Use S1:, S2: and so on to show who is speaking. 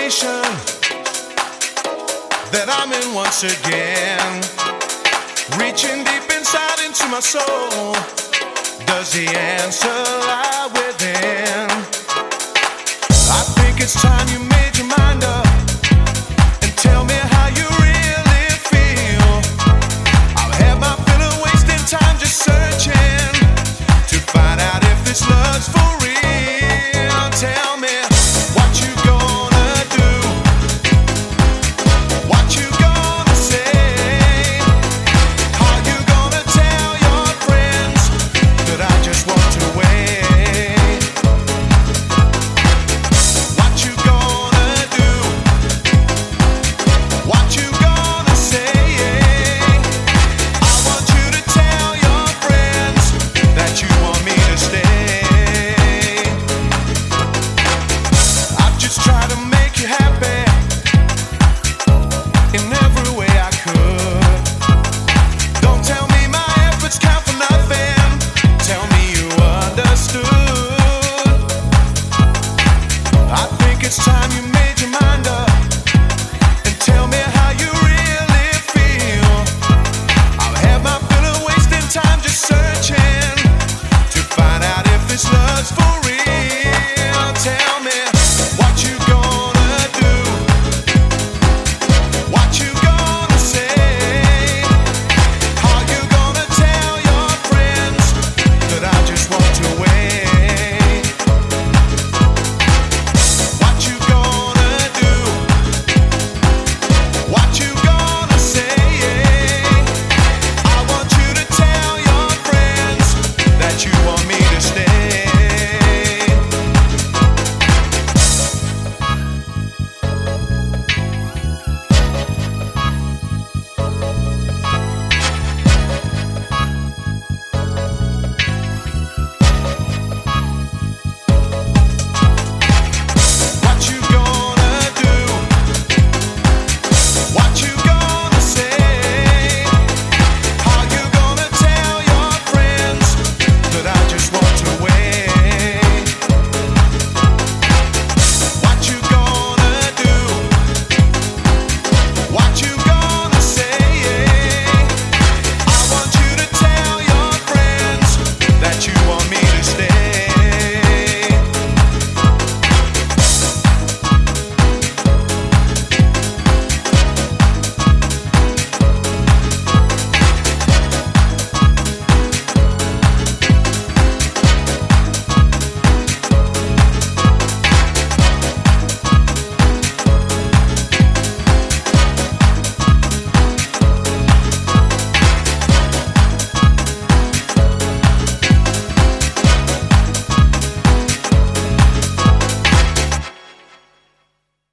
S1: situation that I'm in once again. Reaching deep inside into my soul, does the answer lie within? I think it's time you made your mind up and tell me how you really feel. I've had my fill of wasting time just searching to find out if this love's for real. Tell me what you gonna do, what you gonna say, how you gonna tell your friends that I just walked away. What you gonna do, what you gonna say. I want you to tell your friends that you want me to stay. I've just tried to make you happy. It never